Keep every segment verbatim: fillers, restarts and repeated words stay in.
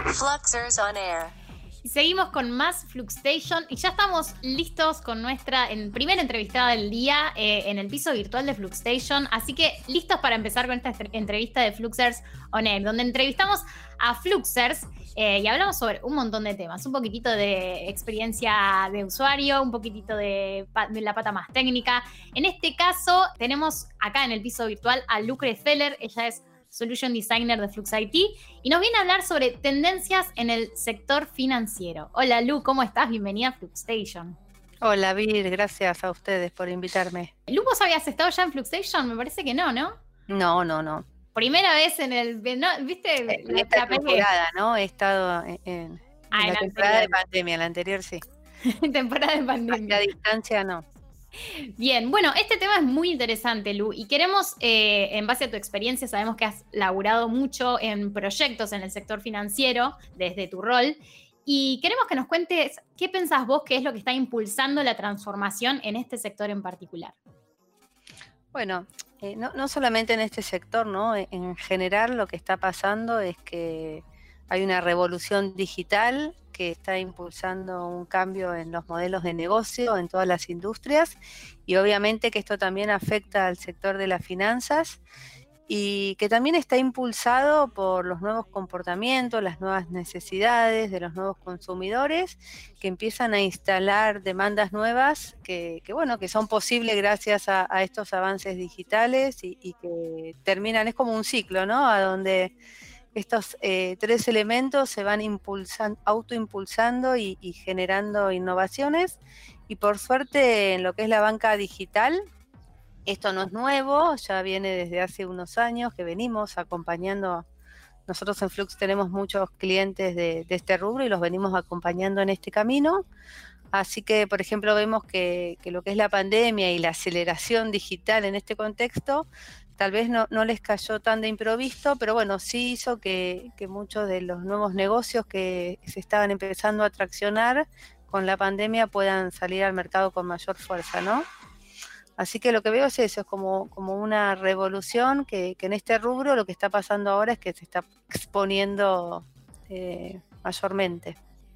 Fluxers on Air. Y seguimos con más Fluxstation y ya estamos listos con nuestra en, primera entrevistada del día eh, en el piso virtual de Fluxstation. Así que listos para empezar con esta entrevista de Fluxers on Air, donde entrevistamos a Fluxers eh, y hablamos sobre un montón de temas. Un poquitito de experiencia de usuario, un poquitito de, de la pata más técnica. En este caso tenemos acá en el piso virtual a Lucre Feller. Ella es Solution Designer de Flux I T, y nos viene a hablar sobre tendencias en el sector financiero. Hola Lu, ¿cómo estás? Bienvenida a Fluxstation. Hola Vir, gracias a ustedes por invitarme. Lu, ¿vos habías estado ya en Fluxstation? Me parece que no, ¿no? No, no, no. Primera vez en el... ¿no? ¿Viste? En la, esta la temporada, ¿no? He estado en, en, ah, en la, la temporada de pandemia, la anterior sí. Temporada de pandemia. A distancia no. Bien, bueno, este tema es muy interesante, Lu, y queremos, eh, en base a tu experiencia, sabemos que has laburado mucho en proyectos en el sector financiero desde tu rol, y queremos que nos cuentes qué pensás vos que es lo que está impulsando la transformación en este sector en particular. Bueno, eh, no, no solamente en este sector, ¿no? En general lo que está pasando es que hay una revolución digital que está impulsando un cambio en los modelos de negocio en todas las industrias, y obviamente que esto también afecta al sector de las finanzas y que también está impulsado por los nuevos comportamientos, las nuevas necesidades de los nuevos consumidores que empiezan a instalar demandas nuevas que, que bueno, que son posibles gracias a, a estos avances digitales y, y que terminan, es como un ciclo, ¿no? A donde estos eh, tres elementos se van impulsando, autoimpulsando y, y generando innovaciones, y por suerte en lo que es la banca digital, esto no es nuevo, ya viene desde hace unos años que venimos acompañando. Nosotros en Flux tenemos muchos clientes de, de este rubro y los venimos acompañando en este camino. Así que, por ejemplo, vemos que, que lo que es la pandemia y la aceleración digital en este contexto tal vez no, no les cayó tan de improviso, pero bueno, sí hizo que, que muchos de los nuevos negocios que se estaban empezando a traccionar con la pandemia puedan salir al mercado con mayor fuerza, ¿no? Así que lo que veo es eso, es como, como una revolución que, que en este rubro lo que está pasando ahora es que se está exponiendo eh, mayormente.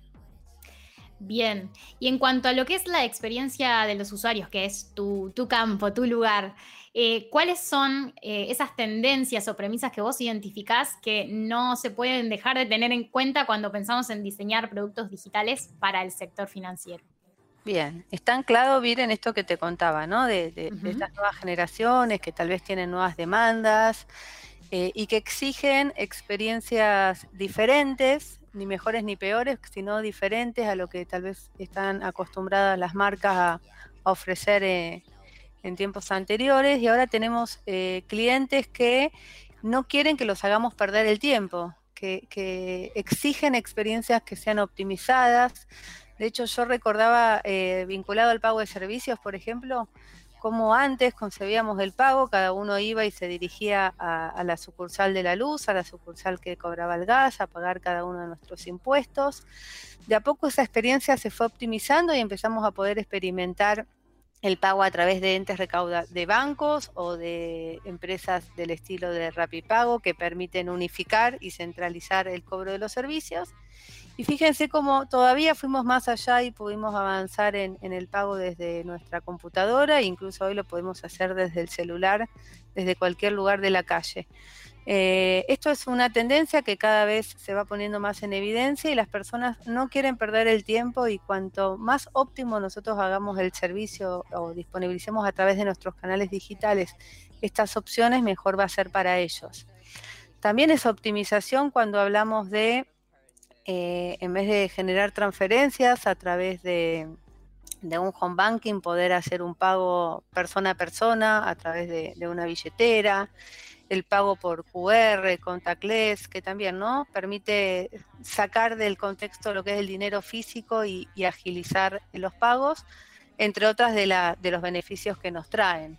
Bien, y en cuanto a lo que es la experiencia de los usuarios, que es tu, tu campo, tu lugar, eh, ¿cuáles son eh, esas tendencias o premisas que vos identificás que no se pueden dejar de tener en cuenta cuando pensamos en diseñar productos digitales para el sector financiero? Bien, está anclado, Vir, en esto que te contaba, ¿no? De, de, uh-huh. de estas nuevas generaciones que tal vez tienen nuevas demandas eh, y que exigen experiencias diferentes, ni mejores ni peores, sino diferentes a lo que tal vez están acostumbradas las marcas a, a ofrecer eh, en tiempos anteriores, y ahora tenemos eh, clientes que no quieren que los hagamos perder el tiempo, que, que exigen experiencias que sean optimizadas. De hecho, yo recordaba, eh, vinculado al pago de servicios, por ejemplo, como antes concebíamos el pago, cada uno iba y se dirigía a, a la sucursal de la luz, a la sucursal que cobraba el gas, a pagar cada uno de nuestros impuestos. De a poco esa experiencia se fue optimizando y empezamos a poder experimentar el pago a través de entes recauda de bancos o de empresas del estilo de Rapipago que permiten unificar y centralizar el cobro de los servicios. Y fíjense cómo todavía fuimos más allá y pudimos avanzar en, en el pago desde nuestra computadora, e incluso hoy lo podemos hacer desde el celular, desde cualquier lugar de la calle. Eh, esto es una tendencia que cada vez se va poniendo más en evidencia y las personas no quieren perder el tiempo, y cuanto más óptimo nosotros hagamos el servicio o disponibilicemos a través de nuestros canales digitales estas opciones, mejor va a ser para ellos. También es optimización cuando hablamos de Eh, en vez de generar transferencias a través de, de un home banking, poder hacer un pago persona a persona a través de, de una billetera, el pago por Q R, contactless, que también, ¿no?, permite sacar del contexto lo que es el dinero físico y, y agilizar los pagos, entre otras de, la, de los beneficios que nos traen.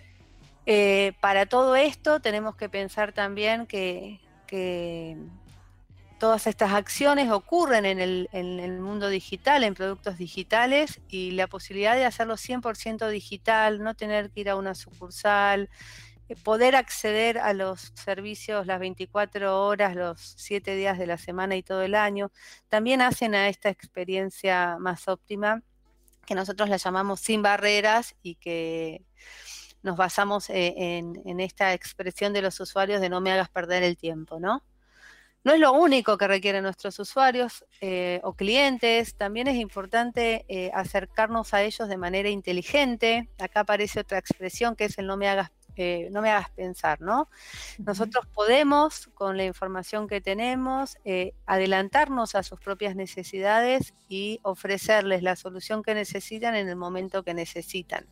Eh, para todo esto tenemos que pensar también que, que todas estas acciones ocurren en el, en el mundo digital, en productos digitales, y la posibilidad de hacerlo cien por ciento digital, no tener que ir a una sucursal, poder acceder a los servicios las veinticuatro horas, los siete días de la semana y todo el año, también hacen a esta experiencia más óptima, que nosotros la llamamos sin barreras y que nos basamos en, en esta expresión de los usuarios de no me hagas perder el tiempo, ¿no? No es lo único que requieren nuestros usuarios eh, o clientes, también es importante eh, acercarnos a ellos de manera inteligente. Acá aparece otra expresión que es el no me hagas, eh, no me hagas pensar, ¿no? Uh-huh. Nosotros podemos, con la información que tenemos, eh, adelantarnos a sus propias necesidades y ofrecerles la solución que necesitan en el momento que necesitan.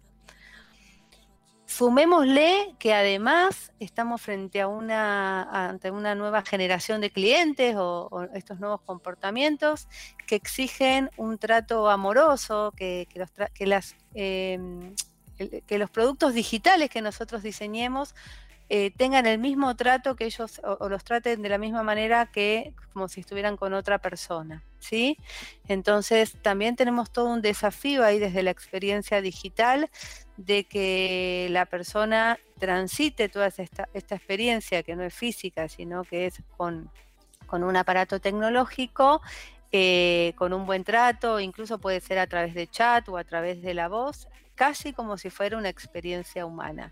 Sumémosle que además estamos frente a una, ante una nueva generación de clientes o, o estos nuevos comportamientos que exigen un trato amoroso, que, que, los, que, las, eh, que los productos digitales que nosotros diseñemos eh, tengan el mismo trato que ellos o, o los traten de la misma manera que como si estuvieran con otra persona, ¿sí? Entonces también tenemos todo un desafío ahí desde la experiencia digital de que la persona transite toda esta, esta experiencia que no es física, sino que es con, con un aparato tecnológico, eh, con un buen trato, incluso puede ser a través de chat o a través de la voz, casi como si fuera una experiencia humana.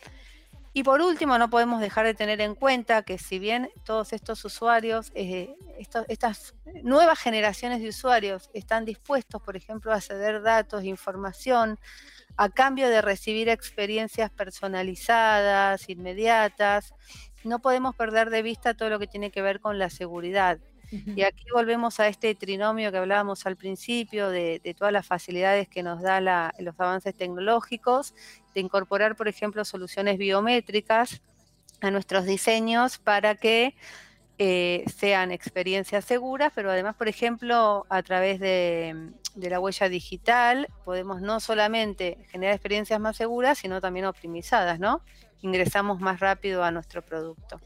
Y por último, no podemos dejar de tener en cuenta que si bien todos estos usuarios, eh, estos, estas nuevas generaciones de usuarios están dispuestos, por ejemplo, a ceder datos, información, a cambio de recibir experiencias personalizadas, inmediatas, no podemos perder de vista todo lo que tiene que ver con la seguridad. Uh-huh. Y aquí volvemos a este trinomio que hablábamos al principio de, de todas las facilidades que nos da la, los avances tecnológicos, de incorporar, por ejemplo, soluciones biométricas a nuestros diseños para que eh, sean experiencias seguras, pero además, por ejemplo, a través de, de la huella digital podemos no solamente generar experiencias más seguras, sino también optimizadas, ¿no? Ingresamos más rápido a nuestro producto.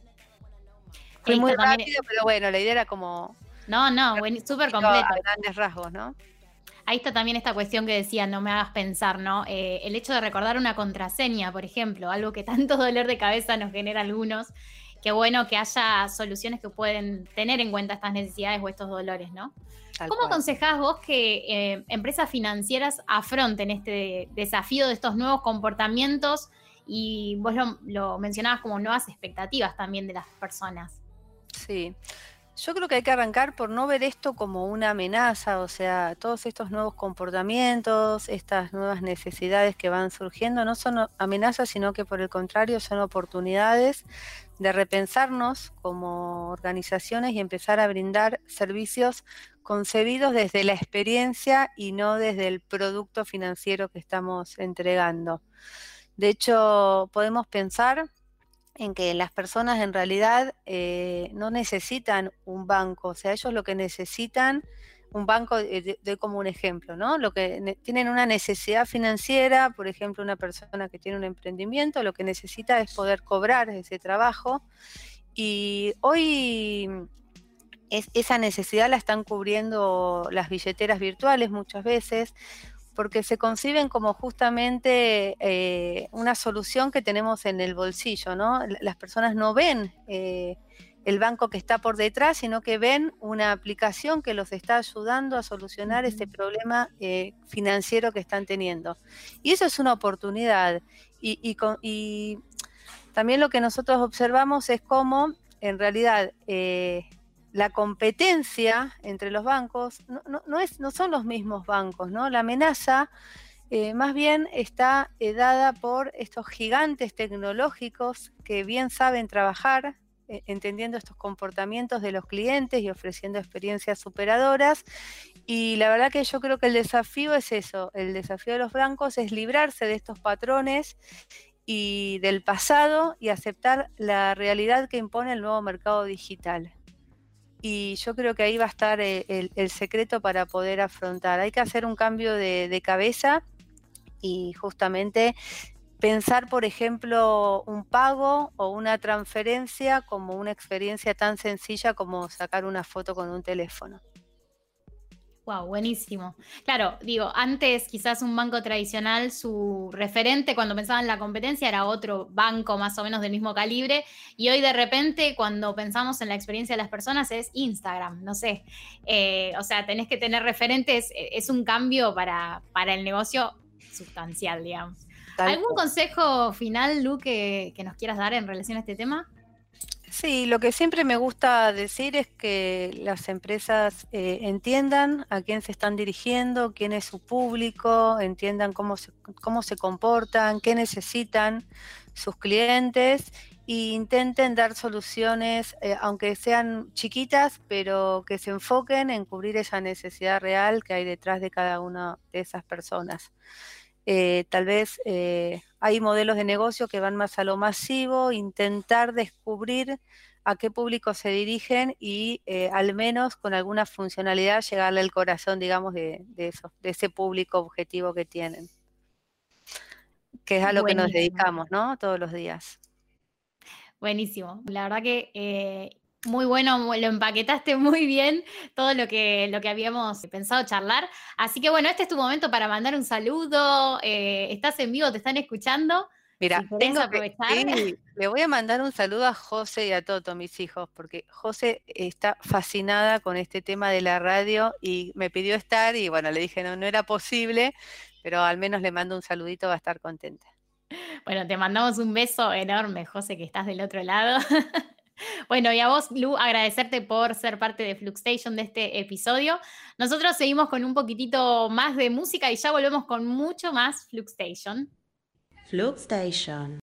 Fue muy rápido, pero bueno, la idea era como... No, no, súper completo. A grandes rasgos, ¿no? Ahí está también esta cuestión que decía, no me hagas pensar, ¿no? Eh, el hecho de recordar una contraseña, por ejemplo, algo que tanto dolor de cabeza nos genera a algunos, qué bueno que haya soluciones que pueden tener en cuenta estas necesidades o estos dolores, ¿no? Tal ¿Cómo cual. aconsejás vos que eh, empresas financieras afronten este desafío de estos nuevos comportamientos? Y vos lo, lo mencionabas como nuevas expectativas también de las personas. Sí. Yo creo que hay que arrancar por no ver esto como una amenaza, o sea, todos estos nuevos comportamientos, estas nuevas necesidades que van surgiendo no son amenazas, sino que por el contrario son oportunidades de repensarnos como organizaciones y empezar a brindar servicios concebidos desde la experiencia y no desde el producto financiero que estamos entregando. De hecho, podemos pensar en que las personas en realidad eh, no necesitan un banco, o sea, ellos lo que necesitan, un banco, eh, doy como un ejemplo, ¿no? Lo que tienen una necesidad financiera, por ejemplo, una persona que tiene un emprendimiento, lo que necesita es poder cobrar ese trabajo, y hoy es, esa necesidad la están cubriendo las billeteras virtuales muchas veces, porque se conciben como justamente eh, una solución que tenemos en el bolsillo, ¿no? Las personas no ven eh, el banco que está por detrás, sino que ven una aplicación que los está ayudando a solucionar uh-huh. ese problema eh, financiero que están teniendo. Y eso es una oportunidad. Y, y, y también lo que nosotros observamos es cómo, en realidad, eh, la competencia entre los bancos no, no, no, es, no son los mismos bancos, ¿no? La amenaza eh, más bien está eh, dada por estos gigantes tecnológicos que bien saben trabajar, eh, entendiendo estos comportamientos de los clientes y ofreciendo experiencias superadoras. Y la verdad que yo creo que el desafío es eso, el desafío de los bancos es librarse de estos patrones y del pasado y aceptar la realidad que impone el nuevo mercado digital. Y yo creo que ahí va a estar el, el secreto para poder afrontar. Hay que hacer un cambio de, de cabeza y justamente pensar, por ejemplo, un pago o una transferencia como una experiencia tan sencilla como sacar una foto con un teléfono. Wow, buenísimo. Claro, digo, antes quizás un banco tradicional, su referente cuando pensaba en la competencia era otro banco más o menos del mismo calibre, y hoy de repente cuando pensamos en la experiencia de las personas es Instagram, no sé. Eh, o sea, tenés que tener referentes, eh, es un cambio para, para el negocio sustancial, digamos. Tal ¿Algún cual. consejo final, Lu, que, que nos quieras dar en relación a este tema? Sí, lo que siempre me gusta decir es que las empresas eh, entiendan a quién se están dirigiendo, quién es su público, entiendan cómo se, cómo se comportan, qué necesitan sus clientes e intenten dar soluciones, eh, aunque sean chiquitas, pero que se enfoquen en cubrir esa necesidad real que hay detrás de cada una de esas personas. Eh, tal vez eh, hay modelos de negocio que van más a lo masivo, intentar descubrir a qué público se dirigen y eh, al menos con alguna funcionalidad llegarle al corazón, digamos, de, de, eso, de ese público objetivo que tienen, que es a lo que nos Buenísimo. dedicamos, ¿no? Todos los días. Buenísimo. La verdad que eh, muy bueno, lo empaquetaste muy bien todo lo que, lo que habíamos pensado charlar. Así que bueno, este es tu momento para mandar un saludo. Eh, estás en vivo, te están escuchando. Mira, Si querés tengo que, aprovechar. sí, le voy a mandar un saludo a José y a Toto, mis hijos, porque José está fascinada con este tema de la radio y me pidió estar y bueno, le dije no, no era posible, pero al menos le mando un saludito, va a estar contenta. Bueno, te mandamos un beso enorme, José, que estás del otro lado. Bueno, y a vos, Lu, agradecerte por ser parte de Fluxstation de este episodio. Nosotros seguimos con un poquitito más de música y ya volvemos con mucho más Fluxstation. Fluxstation.